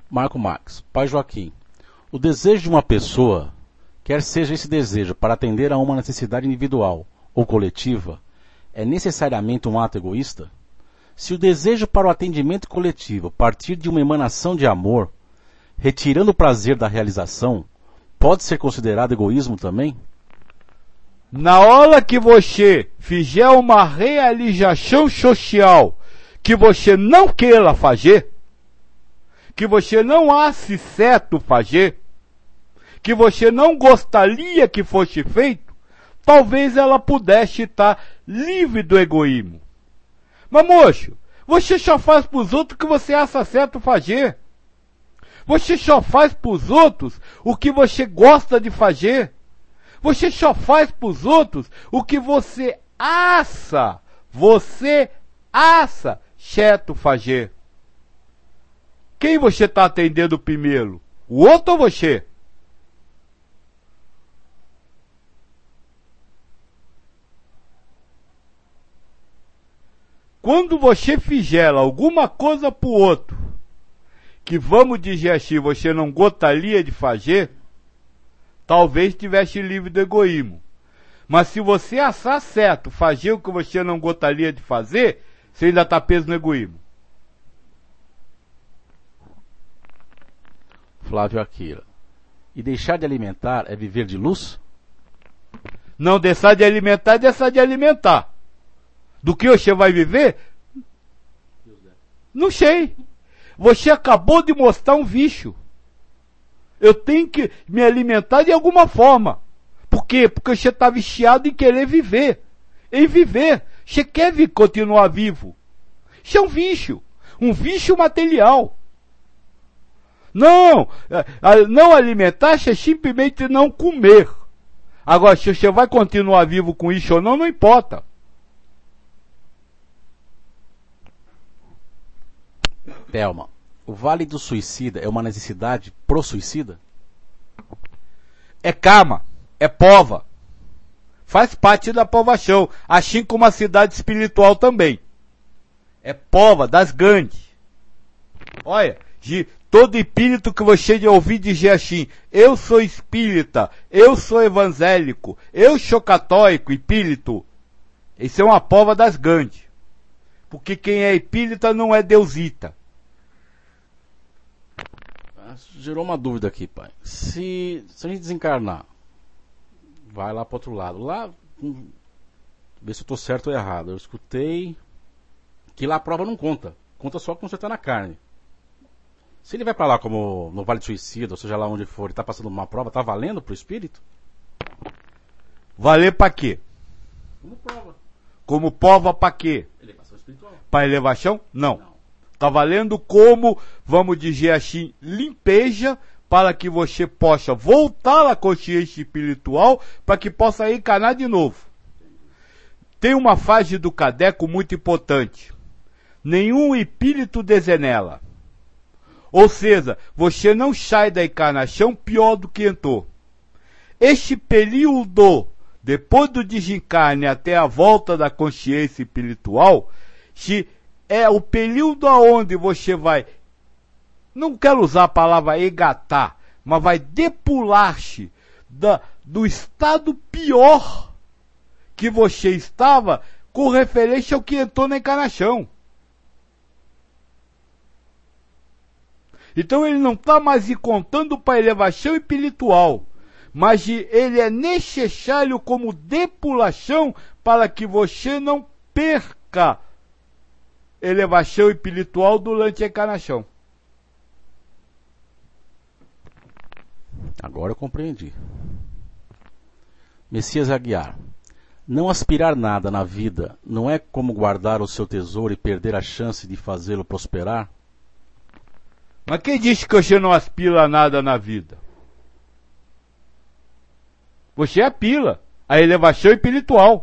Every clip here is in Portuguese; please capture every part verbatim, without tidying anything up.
Marco Max, Pai Joaquim, o desejo de uma pessoa, quer seja esse desejo para atender a uma necessidade individual ou coletiva, é necessariamente um ato egoísta? Se o desejo para o atendimento coletivo partir de uma emanação de amor, retirando o prazer da realização, pode ser considerado egoísmo também? Na hora que você fizer uma realização social que você não queira fazer, que você não ache certo fazer, que você não gostaria que fosse feito, talvez ela pudesse estar livre do egoísmo. Mas, moço, você só faz para os outros o que você acha certo fazer. Você só faz para os outros o que você gosta de fazer. Você só faz para os outros o que você acha, você acha certo fazer. Quem você está atendendo primeiro? O outro ou você? Quando você fizer alguma coisa para o outro, que vamos dizer assim, você não gostaria de fazer, talvez estivesse livre do egoísmo. Mas se você achar certo fazer o que você não gostaria de fazer, você ainda está preso no egoísmo. Flávio Aquila. E deixar de alimentar é viver de luz? Não deixar de alimentar é deixar de alimentar. Do que você vai viver? Não sei. Você acabou de mostrar um vício. Eu tenho que me alimentar de alguma forma. Por quê? Porque você está viciado em querer viver. Em viver. Você quer continuar vivo. Isso é um vício. Um vício material. Não, não alimentar é simplesmente não comer. Agora, se você vai continuar vivo com isso ou não, não importa. Thelma, o Vale do Suicida é uma necessidade pro suicida? É karma, é pova. Faz parte da provação, assim como a cidade espiritual também. É pova das grandes. Olha, de todo espírito que você ouvir dizer assim, eu sou espírita, eu sou evangélico, eu sou católico, espírito. Isso é uma prova das grandes. Porque quem é espírita não é deusita. Gerou uma dúvida aqui, pai. Se, se a gente desencarnar, vai lá pro outro lado. Lá, hum, ver se eu tô certo ou errado. Eu escutei que lá a prova não conta. Conta só quando você tá na carne. Se ele vai pra lá como no Vale do Suicida, ou seja lá onde for, e tá passando uma prova, tá valendo pro espírito? Valer pra quê? Como prova. Como prova pra quê? Elevação espiritual. Pra elevação? Não. Não. Tá valendo como, vamos dizer assim, limpeza, para que você possa voltar à consciência espiritual, para que possa encarnar de novo. Tem uma fase do cadeco muito importante. Nenhum espírito desenela. Ou seja, você não sai da encarnação pior do que entrou. Este período, depois do desencarne até a volta da consciência espiritual, se é o período onde você vai, não quero usar a palavra egatar, mas vai depular-se da, do estado pior que você estava com referência ao que entrou na encarnação. Então ele não está mais contando para a elevação espiritual, mas ele é necessário como depulação para que você não perca elevação espiritual durante a encarnação. Agora eu compreendi. Messias Aguiar. Não aspirar nada na vida não é como guardar o seu tesouro e perder a chance de fazê-lo prosperar? Mas quem disse que você não aspira a nada na vida? Você apila a elevação espiritual.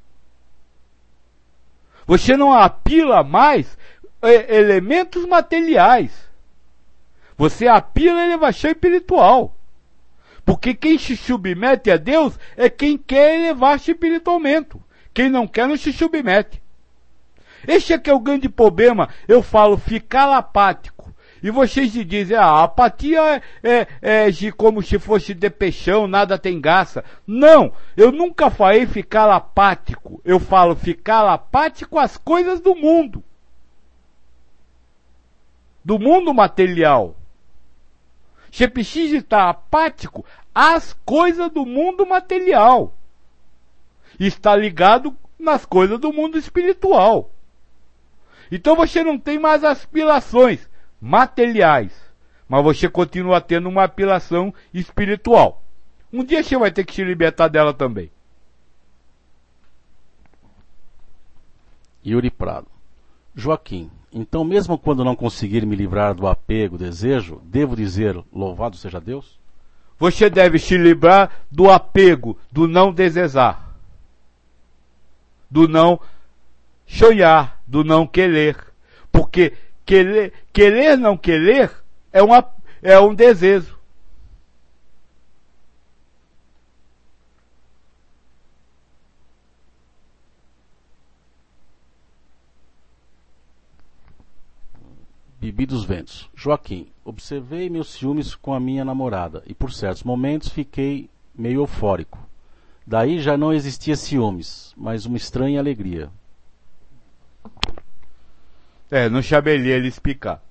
Você não apila mais é, elementos materiais. Você apila a elevação espiritual. Porque quem se submete a Deus é quem quer elevar-se espiritualmente. Quem não quer não se submete. Esse é que é o grande problema. Eu falo ficar apático E vocês dizem, ah, a apatia é, é, é de como se fosse de peixão, nada tem graça. Não, eu nunca falei ficar apático. Eu falo ficar apático às coisas do mundo. Do mundo material. Você precisa estar apático às coisas do mundo material. Está ligado nas coisas do mundo espiritual. Então você não tem mais aspirações materiais, mas você continua tendo uma aspiração espiritual. Um dia você vai ter que se libertar dela também. Yuri Prado. Joaquim, então mesmo quando não conseguir me livrar do apego, desejo, devo dizer, louvado seja Deus? Você deve se livrar do apego, do não desejar, do não sonhar, do não querer. Porque querer, querer não querer é, uma, é um desejo. Bibi dos Ventos. Joaquim, observei meus ciúmes com a minha namorada e por certos momentos fiquei meio eufórico. Daí já não existia ciúmes, mas uma estranha alegria. É, não chabelei ele explicar.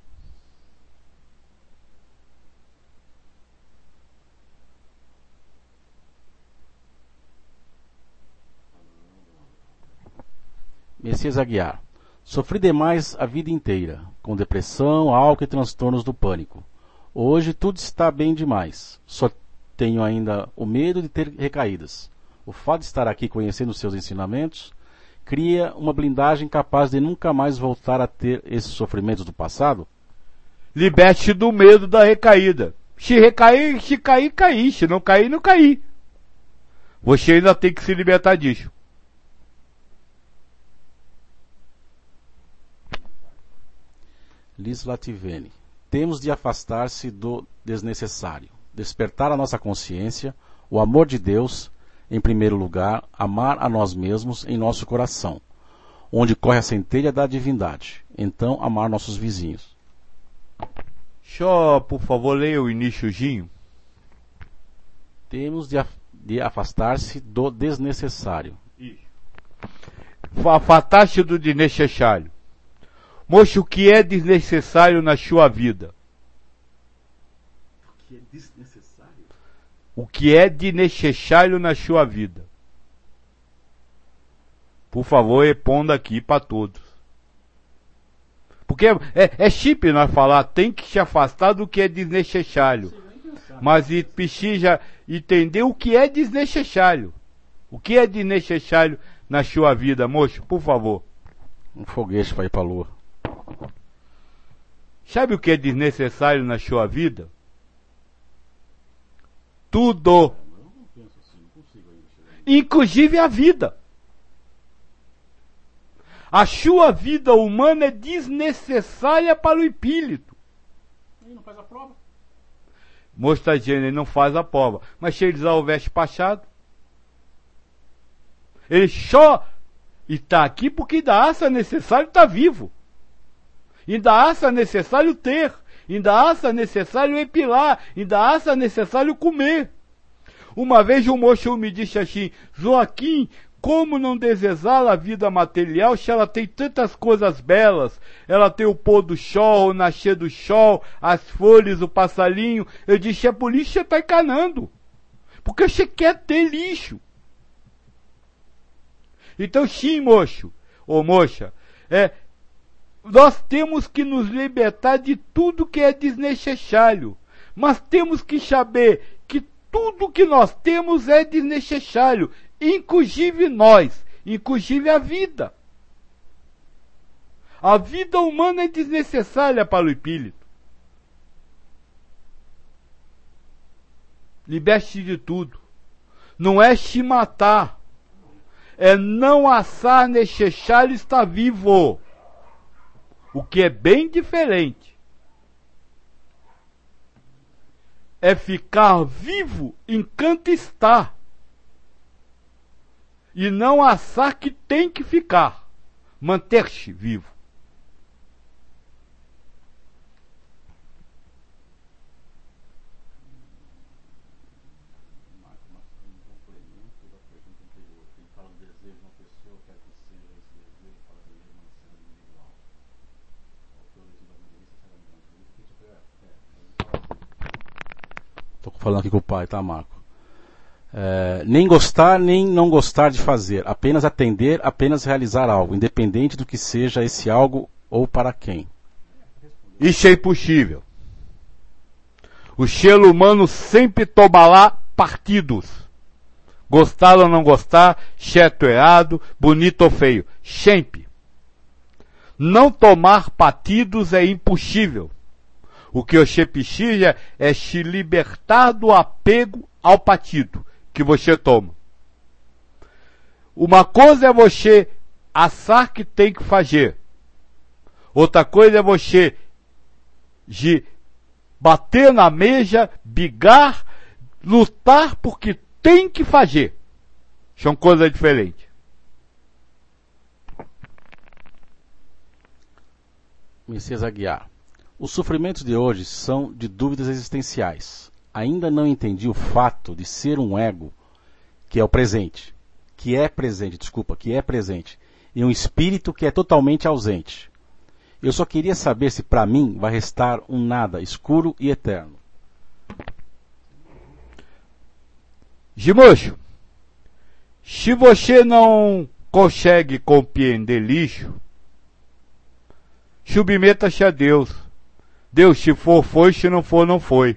Messias Aguiar. Sofri demais a vida inteira, com depressão, álcool e transtornos do pânico. Hoje tudo está bem demais. Só tenho ainda o medo de ter recaídas. O fato de estar aqui conhecendo seus ensinamentos cria uma blindagem capaz de nunca mais voltar a ter esses sofrimentos do passado? Liberte do medo da recaída. Se recair, se cair, cair. Se não cair, não cair. Você ainda tem que se libertar disso. Liz Lativene. Temos de afastar-se do desnecessário. Despertar a nossa consciência, o amor de Deus, em primeiro lugar, amar a nós mesmos em nosso coração, onde corre a centelha da divindade. Então, amar nossos vizinhos. Só, por favor, leia o iniciozinho. Temos de, af de afastar-se do desnecessário. Isso. Afastar-se do desnecessário. Moço, o que é desnecessário na sua vida? O que é desnecessário? O que é desnecessário na sua vida? Por favor, responda aqui para todos. Porque é, é chip nós falar, tem que se afastar do que é desnecessário. Mas e precisa entender o que é desnecessário. O que é desnecessário na sua vida, moço? Por favor. Um foguete para ir para a lua. Sabe o que é desnecessário na sua vida? Tudo. Inclusive a vida. A sua vida humana é desnecessária para o espírito. Ele não faz a prova. Moça dizendo, ele não faz a prova. Mas se ele usar o veste pachado, ele só está aqui porque ainda acha necessário estar vivo. Ainda acha necessário ter. Ainda acha necessário epilar. Ainda acha necessário comer. Uma vez um moço me disse assim, Joaquim, como não desejar a vida material se ela tem tantas coisas belas? Ela tem o pôr do sol, o nascer do sol, as folhas, o passarinho. Eu disse, é por isso que você está encanando. Porque você quer ter lixo. Então sim, moço, ou moça, é, nós temos que nos libertar de tudo que é desnecessário. Mas temos que saber que tudo que nós temos é desnecessário. Inclusive nós, inclusive a vida. A vida humana é desnecessária para o espírito. Liberte-se de tudo. Não é se matar. É não achar necessário estar vivo. O que é bem diferente. É ficar vivo enquanto está. E não achar que tem que ficar. Manter-se vivo. falando aqui com o pai, tá, Marco? É, nem gostar, nem não gostar de fazer. Apenas atender, apenas realizar algo, independente do que seja esse algo ou para quem. Isso é impossível. O ser humano sempre toma lá partidos. Gostar ou não gostar, certo ou errado, bonito ou feio. Sempre. Não tomar partidos é impossível. O que você precisa é se libertar do apego ao partido que você toma. Uma coisa é você achar que tem que fazer. Outra coisa é você de bater na mesa, brigar, lutar porque tem que fazer. São coisas diferentes. Messias Aguiar. Os sofrimentos de hoje são de dúvidas existenciais. Ainda não entendi o fato de ser um ego, que é o presente, que é presente, desculpa, que é presente, e um espírito que é totalmente ausente. Eu só queria saber se para mim vai restar um nada escuro e eterno. Gimocho, se você não consegue compreender lixo, submeta-se a Deus. Deus, se for, foi, se não for, não foi.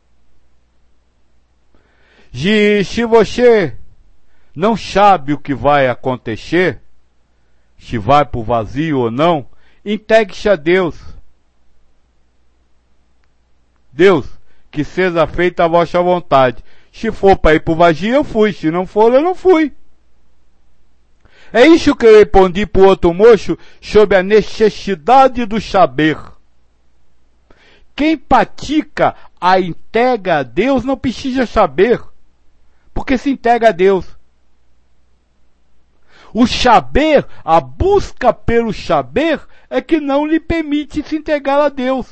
E se você não sabe o que vai acontecer, se vai para o vazio ou não, entregue-se a Deus. Deus, que seja feita a vossa vontade. Se for para ir para o vazio, eu fui. Se não for, eu não fui. É isso que eu respondi para o outro moço sobre a necessidade do saber. Quem pratica a entrega a Deus não precisa saber, porque se entrega a Deus. O saber, a busca pelo saber, é que não lhe permite se entregar a Deus.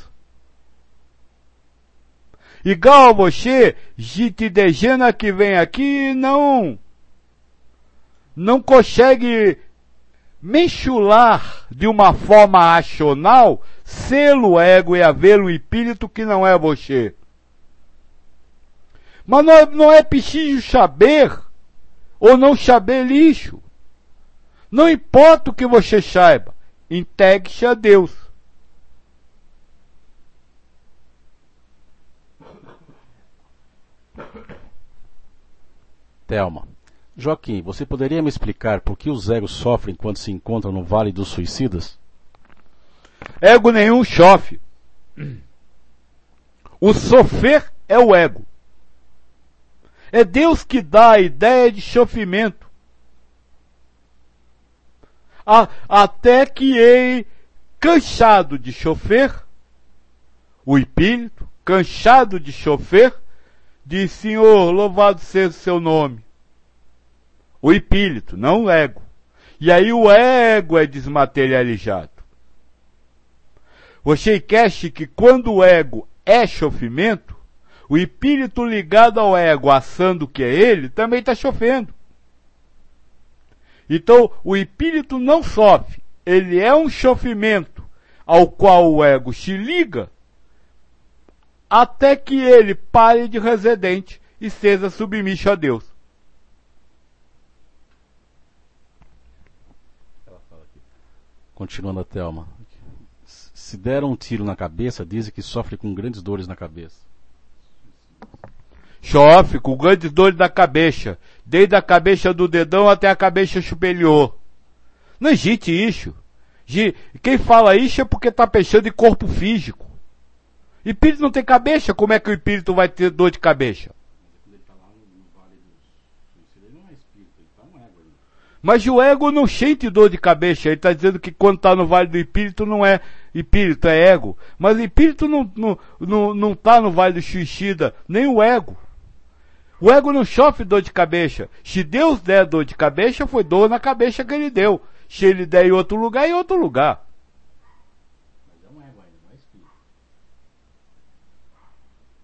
Igual a você, gente degena que vem aqui, não, não consegue mensurar de uma forma racional selo ego e haver um espírito que não é você. Mas não é, não é preciso saber ou não saber lixo. Não importa o que você saiba, entregue-se a Deus. Thelma. Joaquim, você poderia me explicar por que os egos sofrem quando se encontram no Vale dos Suicidas? Ego nenhum sofre. O sofrer é o ego. É Deus que dá a ideia de sofrimento. A, até que ele, cansado de sofrer, o espírito, cansado de sofrer, diz: Senhor, louvado seja o seu nome. O espírito, não o ego. E aí o ego é desmaterializado. Você esquece que quando o ego é sofrimento, o espírito ligado ao ego, achando que é ele, também está sofrendo. Então, o espírito não sofre. Ele é um sofrimento ao qual o ego se liga até que ele pare de residente e seja submisso a Deus. Continuando a Thelma. Se deram um tiro na cabeça, dizem que sofre com grandes dores na cabeça. Sofre com grandes dores na cabeça, desde a cabeça do dedão até a cabeça superior. Não existe isso. Quem fala isso é porque está pensando em corpo físico. Espírito não tem cabeça, como é que o espírito vai ter dor de cabeça? Mas o ego não sente dor de cabeça. Ele está dizendo que quando está no vale do espírito não é espírito, é ego. Mas o espírito não está não, não, não tá no vale do suicida, nem o ego. O ego não sofre dor de cabeça. Se Deus der dor de cabeça, foi dor na cabeça que ele deu. Se ele der em outro lugar, é em outro lugar.